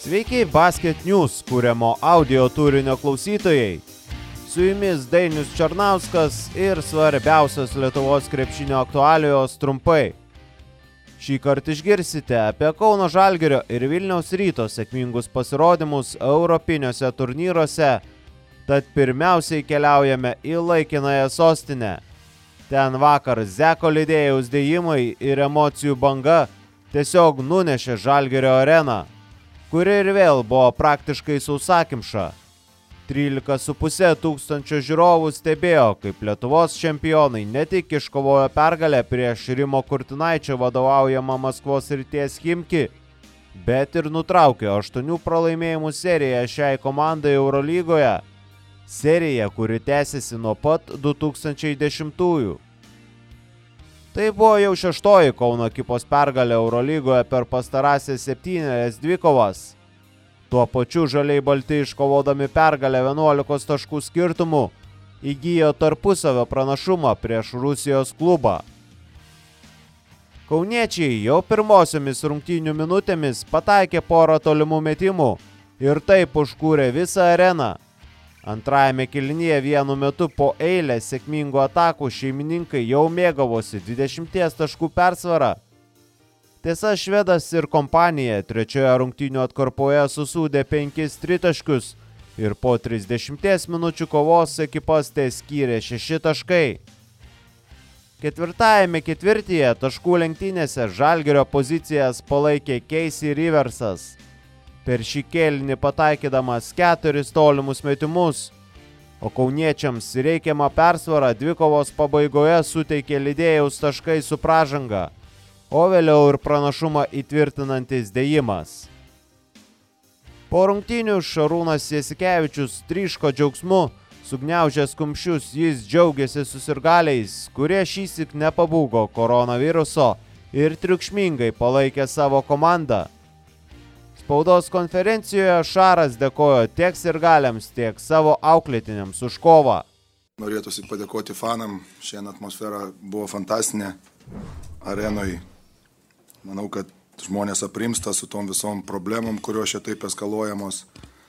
Sveiki Basket News kuriamo audio turinio klausytojai. Su jumis Dainius Černauskas ir svarbiausios Lietuvos krepšinio aktualijos trumpai. Šį kartą išgirsite apie Kauno Žalgirio ir Vilniaus Ryto sėkmingus pasirodymus europiniuose turnyruose, tad pirmiausiai keliaujame į laikinąją sostinę. Ten vakar Zeko Lidėjaus dėjimai ir emocijų banga tiesiog nunešė Žalgirio areną, kuri ir vėl buvo praktiškai sausakimša. 13,5 tūkstančio žiūrovų stebėjo, kaip Lietuvos čempionai ne tik iškovojo pergalę prieš Rimo Kurtinaičio vadovaujamą Maskvos Srities Chimki, bet ir nutraukė 8 pralaimėjimų seriją šiai komandai Eurolygoje. Serija, kuri tęsiasi nuo pat 2010-ųjų. Tai buvo jau 6 Kauno ekipos pergalė Eurolygoje per pastarąsias 7 dvikovas. Tuo pačiu žaliai balti iškovodami pergalę 11 taškų skirtumu įgijo tarpusavio pranašumą prieš Rusijos klubą. Kauniečiai jau pirmosiomis rungtynių minutėmis pataikė porą tolimų metimų ir taip užkūrė visą areną. Antrajame kėlinyje vienu metu po eilę sėkmingų atakų šeimininkai jau mėgavosi 20 taškų persvarą. Tiesa, švedas ir kompanija trečioje rungtynių atkarpoje susūdė 5 tritaškius ir po 30 minučių kovos ekipas teskyrė 6 taškai. Ketvirtajame ketvirtyje taškų lenktynėse Žalgirio pozicijas palaikė Casey Riversas. Per šį kėlinį pataikydamas 4 tolimus metimus, o kauniečiams reikiamą persvarą dvikovos pabaigoje suteikė Lidėjaus taškai su pražanga, o vėliau ir pranašumą įtvirtinantis dėjimas. Po rungtynių Šarūnas Jasikevičius tryško džiaugsmu, sugniaužęs kumščius jis džiaugiasi susirgaliais, kurie šįsyk nepabūgo koronaviruso ir triukšmingai palaikė savo komandą. Spaudos konferencijoje Šaras dėkojo tiek sirgaliams, tiek savo auklėtiniams už kovą. Norėtųsi padėkoti fanam, šiandien atmosfera buvo fantastinė arenoj. Manau, kad žmonės aprimsta su tom visom problemom, kurios čia taip eskaluojamos.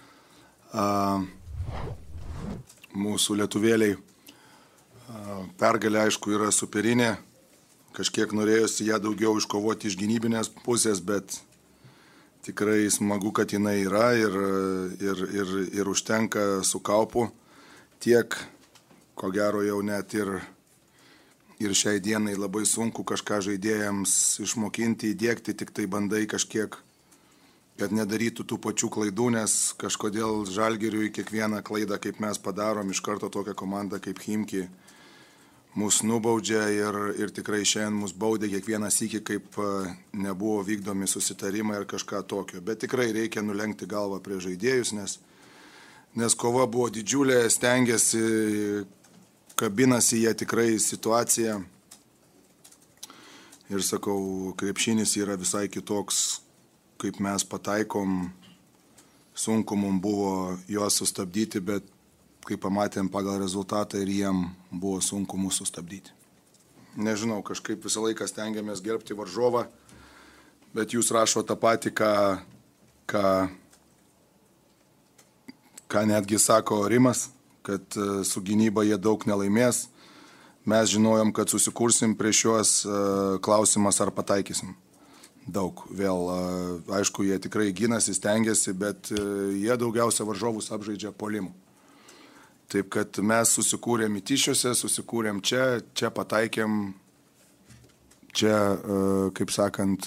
Mūsų lietuvėliai pergalė, aišku, yra superinė. Kažkiek norėjosi ją daugiau iškovoti iš gynybinės pusės, bet tikrai smagu, kad jinai yra ir užtenka su kaupu. Tiek, ko gero jau net ir šiai dienai labai sunku kažką žaidėjams išmokinti, įdiegti, tik tai bandai kažkiek, kad nedarytų tų pačių klaidų, nes kažkodėl Žalgiriui kiekvieną klaidą, kaip mes padarom, iš karto tokią komandą kaip Chimki mus nubaudžia ir tikrai šiandien mus baudė kiekvieną sykį, kaip nebuvo vykdomi susitarimai ar kažką tokio. Bet tikrai reikia nulenkti galvą prie žaidėjus, nes kova buvo didžiulė, stengiasi, kabinasi jie tikrai situaciją. Ir sakau, krepšinis yra visai kitoks, kaip mes pataikom. Sunku mums buvo juos sustabdyti, bet kai pamatėm pagal rezultatą ir jiem buvo sunku mūsų sustabdyti. Nežinau, kažkaip visą laiką stengiamės gerbti varžovą, bet jūs rašo tą patį, ką netgi sako Rimas, kad su gynyba jie daug nelaimės. Mes žinojom, kad susikursim prieš juos, klausimas ar pataikysim. Daug. Vėl, aišku, jie tikrai ginasi, stengiasi, bet jie daugiausia varžovus apžaidžia puolimu. Taip, kad mes susikūrėm įtišiuose, susikūrėm čia pataikėm, čia, kaip sakant,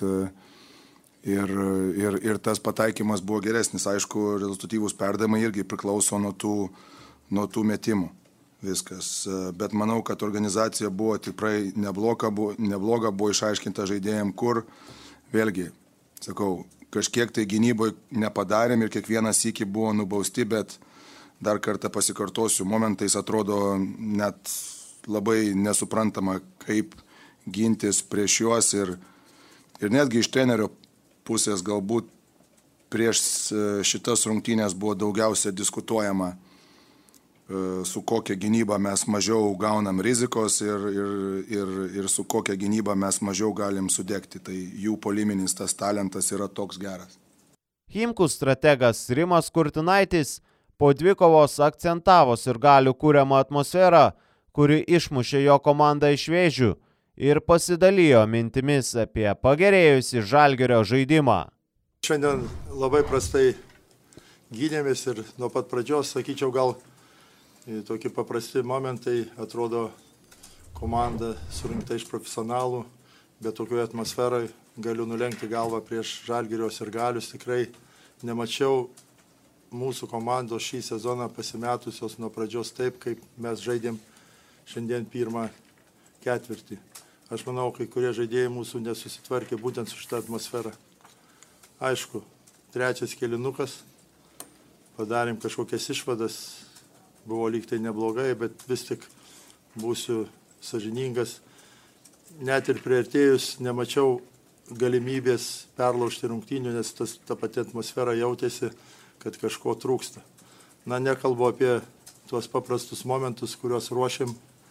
ir tas pataikymas buvo geresnis. Aišku, rezultatyvūs perdavimai irgi priklauso nuo tų metimų viskas. Bet manau, kad organizacija buvo tikrai nebloga, buvo išaiškinta žaidėjim, kur vėlgi, sakau, kažkiek tai gynyboje nepadarėm ir kiekvieną sykį buvo nubausti, bet dar kartą pasikartosiu, momentais atrodo net labai nesuprantama, kaip gintis prieš juos ir netgi iš trenerio pusės galbūt prieš šitas rungtynės buvo daugiausia diskutuojama, su kokia gynyba mes mažiau gaunam rizikos ir su kokia gynyba mes mažiau galim sudegti. Tai jų puoliminis tas talentas yra toks geras. Chimkų strategas Rimas Kurtinaitis po dvikovos akcentavo sirgalių kūriamą atmosferą, kuri išmušė jo komandą iš vėžių ir pasidalijo mintimis apie pagerėjusį Žalgirio žaidimą. Šiandien labai prastai gynėmės ir nuo pat pradžios, sakyčiau, gal tokie paprasti momentai, atrodo, komanda surinkta iš profesionalų, bet tokioje atmosferoje galiu nulenkti galvą prieš Žalgirio sirgalius. Tikrai nemačiau mūsų komandos šį sezoną pasimetusios nuo pradžios taip, kaip mes žaidėm šiandien pirmą ketvirtį. Aš manau, kai kurie žaidėjai mūsų nesusitvarkė būtent su šitą atmosferą. Aišku, trečias kėlinukas, padarėm kažkokias išvadas, buvo lyg tai neblogai, bet vis tik būsiu sąžiningas. Net ir priartėjus nemačiau galimybės perlaužti rungtynių, nes ta pati atmosfera jautėsi, kad kažko trūksta. Na, nekalbu apie tuos paprastus momentus, kuriuos ruošiam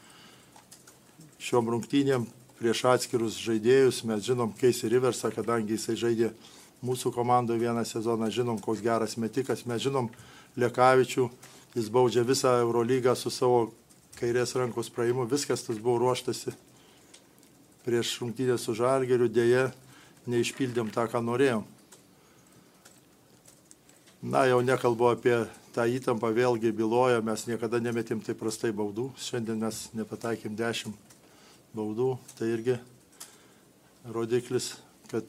šiom rungtynėm prieš atskirus žaidėjus. Mes žinom Casey Riversą, kadangi jisai žaidė mūsų komandoje vieną sezoną, žinom, koks geras metikas, mes žinom Lekavičių, jis baudžia visą Eurolygą su savo kairės rankos praėjimu, viskas tas buvo ruoštasi prieš rungtynę su Žalgiriu, dėja neišpildėm tą, ką norėjom. Na, jau nekalbu apie tą įtampą, vėlgi byloja, mes niekada nemetėm taip prastai baudų, šiandien mes nepataikėm 10 baudų, tai irgi rodiklis, kad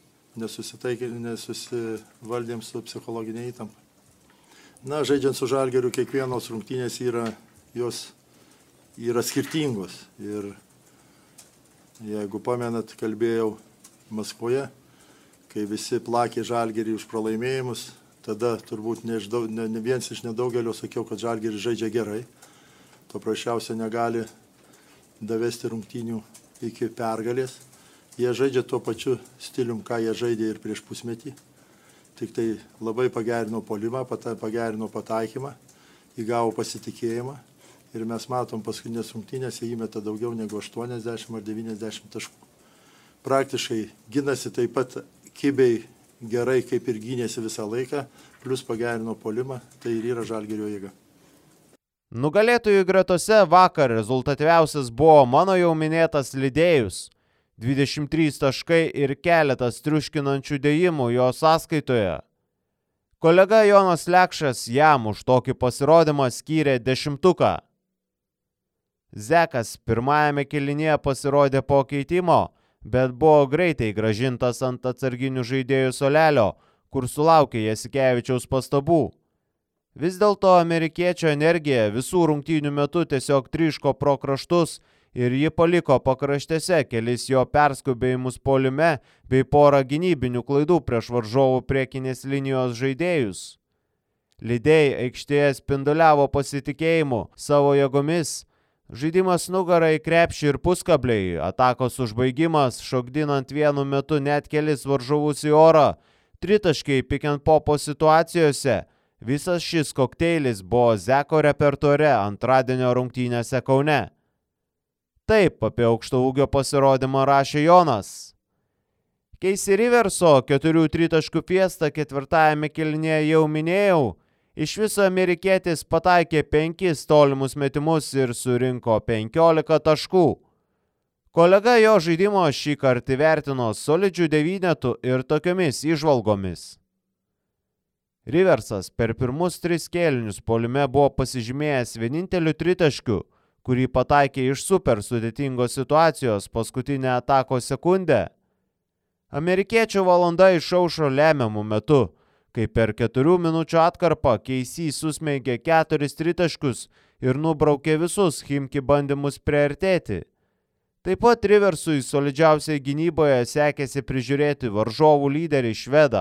nesusivaldėm su psichologinė įtampa. Na, žaidžiant su Žalgiriu, kiekvienos rungtynės jos yra skirtingos. Ir jeigu pamenat, kalbėjau Maskvoje, kai visi plakė Žalgirį už pralaimėjimus, tada turbūt ne vienas iš nedaugelio sakiau, kad Žalgiris žaidžia gerai. Paprasčiausiai negali davesti rungtynių iki pergalės. Jie žaidžia tuo pačiu stilium, ką jie žaidė ir prieš pusmetį. Tik tai labai pagerino puolimą, pagerino pataikymą, įgavo pasitikėjimą. Ir mes matom paskutinės rungtynės, jie įmeta daugiau negu 80 ar 90 taškų. Praktiškai ginasi taip pat kibiai gerai, kaip ir gynėsi visą laiką, plus pagerino puolimą, tai ir yra Žalgirio jėga. Nugalėtojų gretose vakar rezultatyviausias buvo mano jau minėtas Lidėjus. 23 taškai ir keletas triuškinančių dėjimų jo sąskaitoje. Kolega Jonas Lekšas jam už tokį pasirodymą skyrė 10. Zekas pirmajame kėlinyje pasirodė po keitimo, bet buvo greitai grąžintas ant atsarginių žaidėjų suolelio, kur sulaukė Jasikevičiaus pastabų. Vis dėlto amerikiečio energija visų rungtynių metu tiesiog tryško pro kraštus ir ji paliko pakraštėse kelis jo perskubėjimus puolime bei porą gynybinių klaidų prieš varžovų priekinės linijos žaidėjus. Lidėjai aikštėje spinduliavo pasitikėjimu savo jėgomis, žaidimas nugara į krepšį ir puskabliai, atakos užbaigimas, šokdinant vienu metu net kelis varžovus į orą, tritaškiai pick and popo situacijose. Visas šis kokteilis buvo Zeko repertuare antradienio rungtynėse Kaune. Taip apie aukšto ūgio pasirodymą rašė Jonas. Casey Riverso 4 tritaškų fiestą ketvirtajame kėlinyje jau minėjau. Iš viso amerikietis pataikė 5 tolimus metimus ir surinko 15 taškų. Kolega jo žaidimo šį kartą įvertino solidžių 9 ir tokiomis įžvalgomis. Riversas per pirmus 3 kėlinius puolime buvo pasižymėjęs vieninteliu tritaškiu, kurį pataikė iš super sudėtingos situacijos paskutinę atakos sekundę. Amerikiečių valanda išaušo lemiamu metu, kai per 4 minučių atkarpą Casey susmeigė 4 tritaškius ir nubraukė visus Chimki bandymus priartėti. Taip pat Riversui solidžiausiai gynyboje sekėsi prižiūrėti varžovų lyderį švedą.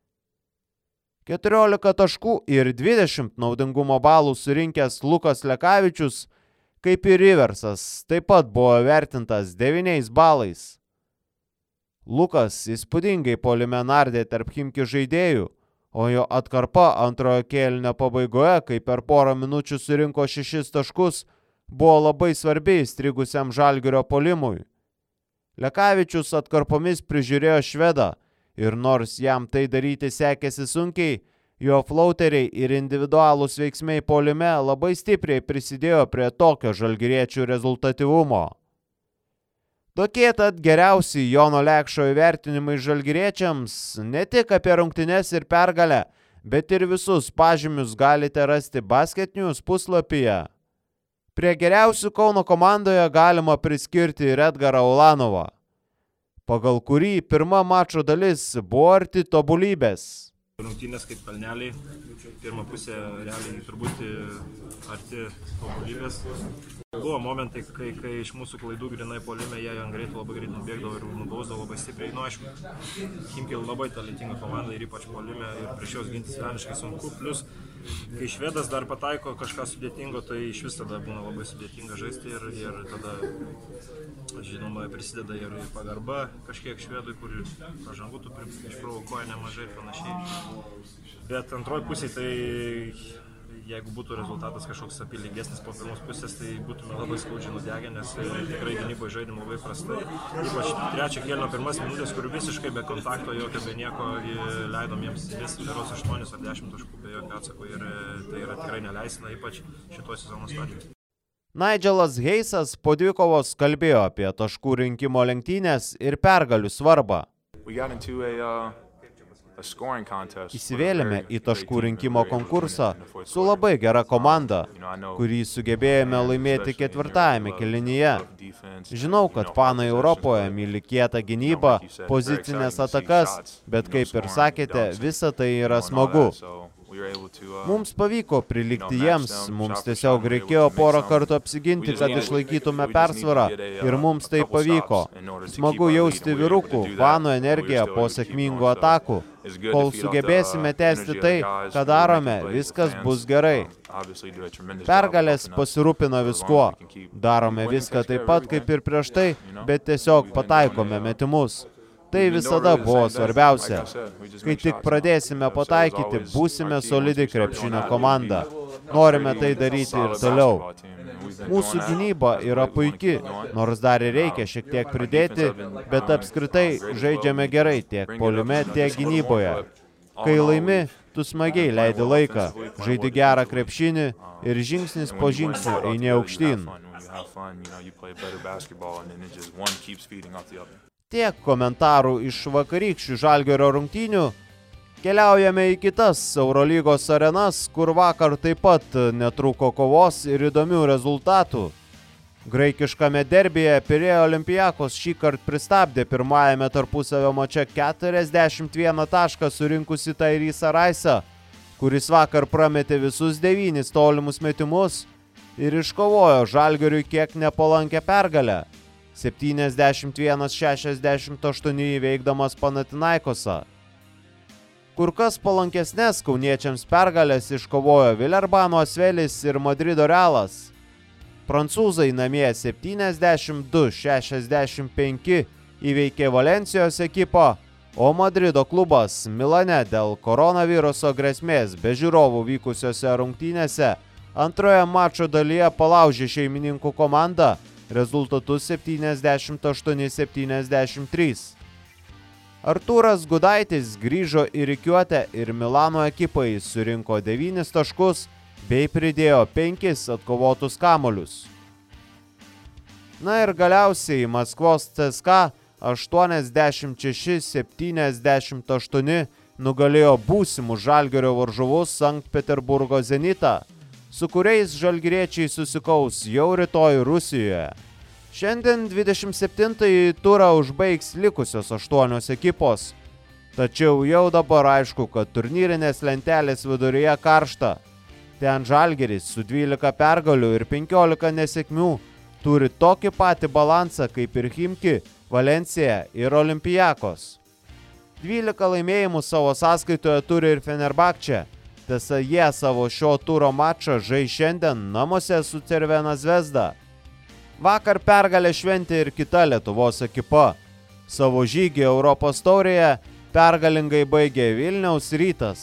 14 taškų ir 20 naudingumo balų surinkęs Lukas Lekavičius, kaip ir Riversas, taip pat buvo vertintas 9 balais. Lukas įspūdingai puolime nardė tarp Chimki žaidėjų, o jo atkarpa antrojo kėlinio pabaigoje, kai per porą minučių surinko 6 taškus, buvo labai svarbi įstrigusiam Žalgirio puolimui. Lekavičius atkarpomis prižiūrėjo švedą ir nors jam tai daryti sekėsi sunkiai, jo flauteriai ir individualūs veiksmai puolime labai stipriai prisidėjo prie tokio žalgiriečių rezultatyvumo. Tokie tad geriausi Jono Lekšo įvertinimai žalgiriečiams ne tik apie rungtynes ir pergalę, bet ir visus pažymius galite rasti Basket News puslapyje. Prie geriausių Kauno komandoje galima priskirti ir Edgarą Ulanovą, pagal kurį pirma mačo dalis buvo arti tobulybės. Rungtynės kaip kalneliai, pirmą pusę realiai turbūt arti tobulybės. Buvo momentai, kai iš mūsų klaidų grinai puolime jie ant greitų labai greit nubėgdavo ir nubausdavo labai stipriai. Aišku, Chimki labai talentinga komanda ir ypač puolime ir prieš jos gintis velniškai sunku. Plus, kai švedas dar pataiko kažką sudėtingo, tai iš vis tada būna labai sudėtinga žaisti ir tada, žinoma, prisideda ir pagarba kažkiek švedui, kur pažangų tu išprovokuoja nemažai ir panašiai. Bet antroji pusė, tai jeigu būtų rezultatas kažkoks apylygesnis po pirmos pusės, tai būtume labai skaudžiai nudegę, nes tikrai gynyboje žaidėm labai prastai. Ypač trečio kėlinio pirmas minutės, kur visiškai be kontakto, jokio be nieko, leidom jiems vis geros 8 ar 10 taškų be jokio atsako ir tai yra tikrai neleistina, ypač šitos sezono stadijoje. Nigelas Heisas po dvikovos kalbėjo apie taškų rinkimo lenktynės ir pergalių svarbą. Įsivėlėme į taškų rinkimo konkursą su labai gera komanda, kurį sugebėjome laimėti ketvirtajame kėlinyje. Žinau, kad fanai Europoje myli kietą gynybą, pozicinės atakas, bet kaip ir sakėte, visa tai yra smagu. Mums pavyko prilygti jiems, mums tiesiog reikėjo porą kartų apsiginti, kad išlaikytume persvarą ir mums tai pavyko. Smagu jausti vyrukų, fanų energiją po sėkmingų atakų. Kol sugebėsime tęsti tai, ką darome, viskas bus gerai. Pergalės pasirūpina viskuo. Darome viską taip pat kaip ir prieš tai, bet tiesiog pataikome metimus. Tai visada buvo svarbiausia. Kai tik pradėsime pataikyti, būsime solidi krepšinio komanda. Norime tai daryti ir toliau. Mūsų gynyba yra puiki, nors dar ir reikia šiek tiek pridėti, bet apskritai žaidžiame gerai tiek puolime, tiek gynyboje. Kai laimi, tu smagiai leidi laiką, žaidi gerą krepšinį ir žingsnis po žingsnio eini aukštyn. Tiek komentarų iš vakarykščių Žalgirio rungtynių. Keliaujame į kitas Eurolygos arenas, kur vakar taip pat netrūko kovos ir įdomių rezultatų. Graikiškame derbyje Pirėjo Olympiakos šįkart pristabdė pirmajame tarpusavio mače 41 tašką surinkusi Tyrese Rice'ą, kuris vakar prametė visus 9 tolimus metimus ir iškovojo Žalgiriui kiek nepalankę pergalę. 71-68 įveikdamas Panathinaikosą. Kur kas palankesnės kauniečiams pergalės iškovojo Vilerbano Asvelis ir Madrido Realas. Prancūzai namie 72-65 įveikė Valencijos ekipą, o Madrido klubas Milane dėl koronaviruso grėsmės be žiūrovų vykusiose rungtynėse antroje mačo dalyje palaužė šeimininkų komandą rezultatus 78-73. Artūras Gudaitis grįžo į rikiuotę ir Milano ekipai surinko 9 taškus bei pridėjo 5 atkovotus kamuolius. Na ir galiausiai Maskvos CSKA 86-78 nugalėjo būsimus Žalgirio varžovus Sankt Peterburgo Zenitą, su kuriais žalgiriečiai susikaus jau rytoj Rusijoje. Šiandien 27-ąjį turą užbaigs likusios 8 ekipos. Tačiau jau dabar aišku, kad turnyrinės lentelės viduryje karšta. Ten Žalgiris su 12 pergalių ir 15 nesėkmių turi tokį patį balansą kaip ir Chimki, Valencija ir Olympiakos. 12 laimėjimų savo sąskaitoje turi ir Fenerbahče. Tiesa, jie savo šio turo mačą žais šiandien namuose su Cervena Zvezda. Vakar pergalę šventė ir kita Lietuvos ekipa. Savo žygį Europos taurėje pergalingai baigė Vilniaus Rytas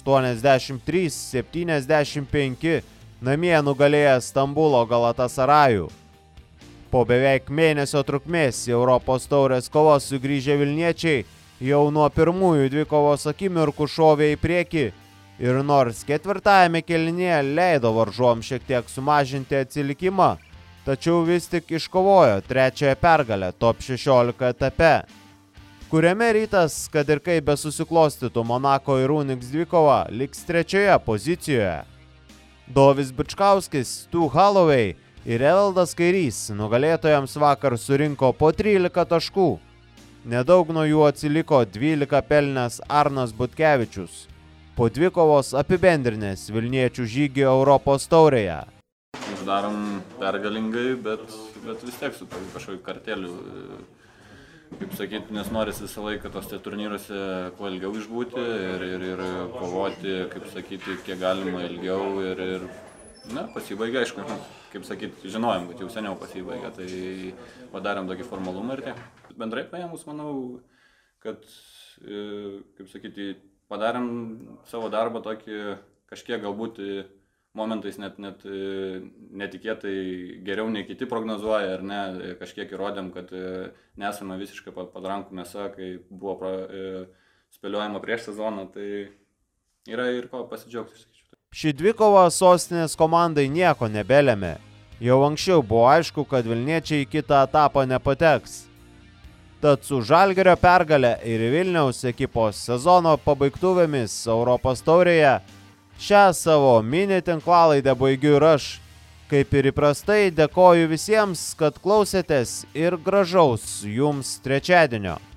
83-75 namie nugalėję Stambulo Galatasarajų. Po beveik mėnesio trukmės į Europos taurės kovos sugrįžę vilniečiai jau nuo pirmųjų dvikovos akimirkų šovė į priekį ir nors ketvirtajame kėlinyje leido varžovams šiek tiek sumažinti atsilikimą, tačiau vis tik iškovojo trečiąją pergalę top 16 etape, kuriame Rytas, kad ir kaip besusiklostytų Monako ir Unix dvikova, liks trečioje pozicijoje. Dovis Bičkauskis, Stu Holloway ir Evaldas Kairys nugalėtojams vakar surinko po 13 taškų. Nedaug nuo jų atsiliko 12 pelnęs Arnas Butkevičius, po dvikovos apibendrinės Vilniečių žygį Europos taurėje. Uždarom pergalingai, bet vis tiek su kažkokiu karteliu. Kaip sakyti, nes norisi visą laiką tose turnyruose kuo ilgiau išbūti ir kovoti, kaip sakyti, kiek galima ilgiau ir pasibaigė, aišku, kaip sakyti, žinojom, kad jau seniau pasibaigė, tai padarėm tokį formalumą ir tiek. Bendrai paėmus, manau, kad, kaip sakyti, padarėm savo darbą tokį kažkiek galbūt momentais net netikėtai geriau nei kiti prognozuoja, ar ne, kažkiek įrodėm, kad nesame visiškai padrankų mėsa, kai buvo spėliojama prieš sezoną, tai yra ir ko pasidžiaugti, sakyčiau. Ši dvikova sostinės komandai nieko nebelėmė. Jau anksčiau buvo aišku, kad Vilniečiai į kitą etapą nepateks. Tad su Žalgirio pergale ir Vilniaus ekipos sezono pabaigtuvėmis Europos taurėje šią savo mini tinklalaidę baigiu ir aš. Kaip ir įprastai dėkoju visiems, kad klausėtės ir gražaus jums trečiadienio.